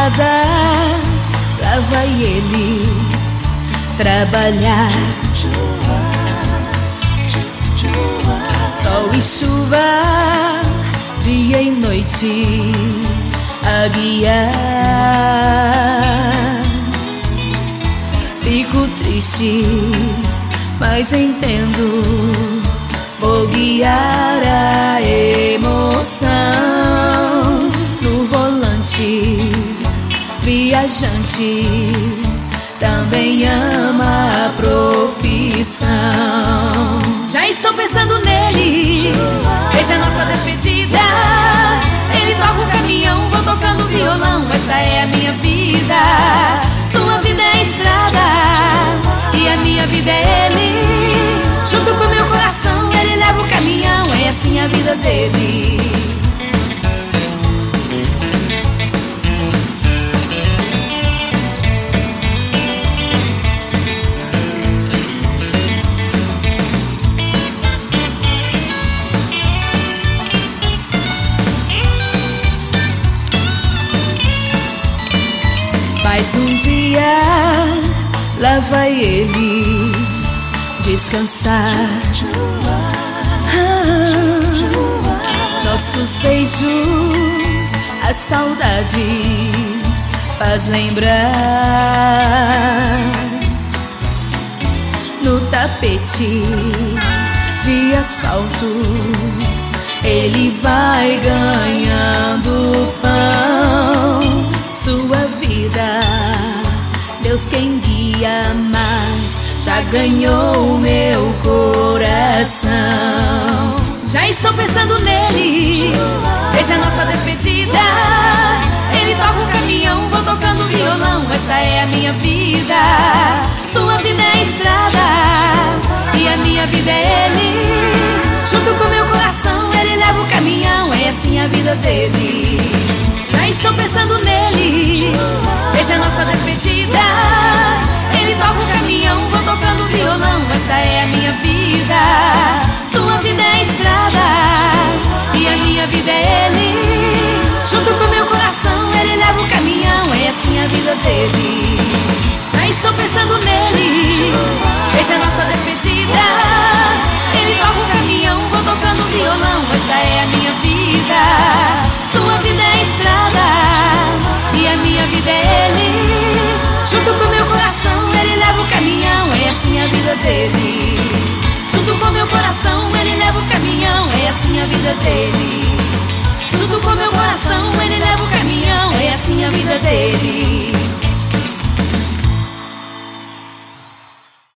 estradas, lá vai ele trabalhar. Sol e chuva, dia e noite a guiar. Fico triste, mas entendo, vou guiar a emoção. No volante, viajante também ama a profissão. Já estou pensando nele, desde a nossa despedida. Ele toca o caminhão, vou tocando violão. Essa é a minha vida, sua vida é a estrada e a minha vida é ele. Junto com meu coração, ele leva o caminhão. É assim a vida dele. Mais um dia, lá vai ele descansar. Nossos beijos, a saudade faz lembrar. No tapete de asfalto, ele vai ganhando pão. Sua vida, Deus quem guia, mas já ganhou meu coração. Já estou pensando nele, desde a nossa despedida. Ele toca o caminhão, vou tocando violão. Essa é a minha vida, sua vida é a estrada e a minha vida é ele. Junto com meu coração, ele leva o caminhão. É assim a vida dele. Já estou pensando nele, desde a nossa despedida. Ele toca o caminhão, vou tocando violão. Essa é a minha vida, sua vida é a estrada e a minha vida é ele. Junto com meu coração, ele leva o caminhão. É assim a vida dele. Já estou pensando nele, desde a nossa despedida. Ele toca o caminhão, vou tocando violão. Essa é a minha vida, sua vida é a estrada e a minha vida é ele. Junto com meu coração, ele leva o caminhão. É assim a vida dele. Junto com meu coração, ele leva o caminhão. É assim a vida dele. Junto com meu coração, ele leva o caminhão. É assim a vida dele.